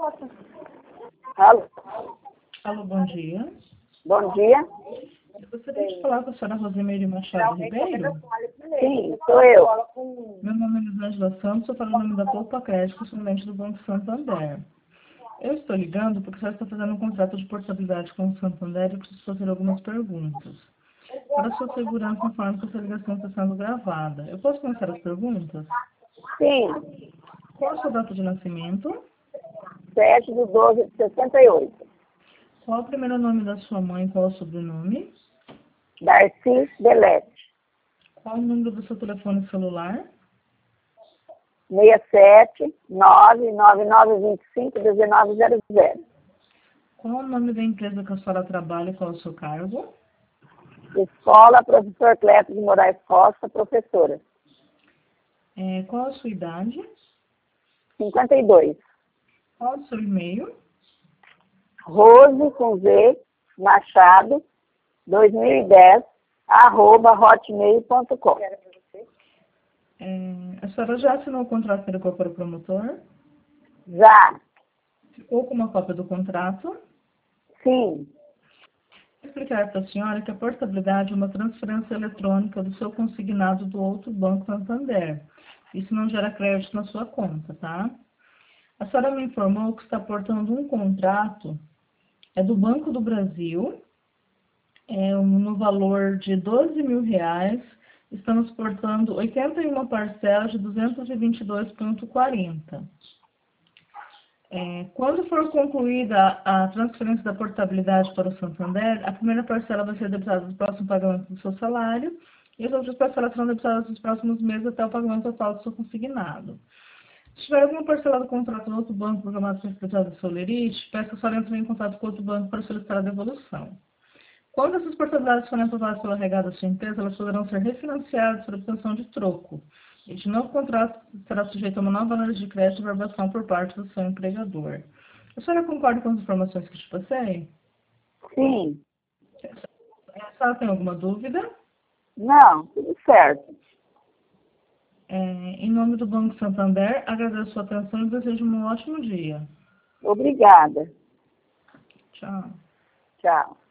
Alô? Alô, bom dia. Bom dia. Eu gostaria de falar com a senhora Rosimeire Machado Ribeiro. Sim, sou eu. Meu nome é Elisângela Santos, eu falo em nome da Poupa Crédito, fundante do Banco Santander. Eu estou ligando porque a senhora está fazendo um contrato de portabilidade com o Santander e eu preciso fazer algumas perguntas. Para a sua segurança, informo que essa ligação está sendo gravada. Eu posso começar as perguntas? Sim, Qual a sua data de nascimento? 7/12/68. Qual o primeiro nome da sua mãe? Qual o sobrenome? Darcy Delete. Qual o número do seu telefone celular? 67-99925-1900. Qual o nome da empresa que a senhora trabalha e qual é o seu cargo? Escola Professor Cleto de Moraes Costa, professora. Qual a sua idade? 52. Qual o seu e-mail? Rose com Z, Machado, 2010, @hotmail.com. A senhora já assinou o contrato para o promotor? Já, Ficou com uma cópia do contrato? sim, Vou explicar para a senhora que a portabilidade é uma transferência eletrônica do seu consignado do outro Banco Santander. Isso não gera crédito na sua conta, tá? A senhora me informou que está portando um contrato, do Banco do Brasil, no valor de R$ 12.000, estamos portando 81 parcelas de 222,40. Quando for concluída a transferência da portabilidade para o Santander, a primeira parcela vai ser debitada no próximo pagamento do seu salário e as outras parcelas serão debitadas nos próximos meses até o pagamento total do seu consignado. Se tiver alguma parcela do contrato no outro banco programado para ser debitado do seu lerite, peço que a senhora entre em contato com outro banco para solicitar a devolução. Quando essas portabilidades forem aprovadas pela regada da sua empresa, elas poderão ser refinanciadas por obtenção de troco. Este novo contrato será sujeito a uma nova análise de crédito e aprovação por parte do seu empregador. A senhora concorda com as informações que te passei? sim. A senhora tem alguma dúvida? Não, tudo certo. Em nome do Banco Santander, agradeço a sua atenção e desejo um ótimo dia. Obrigada. Tchau. Tchau.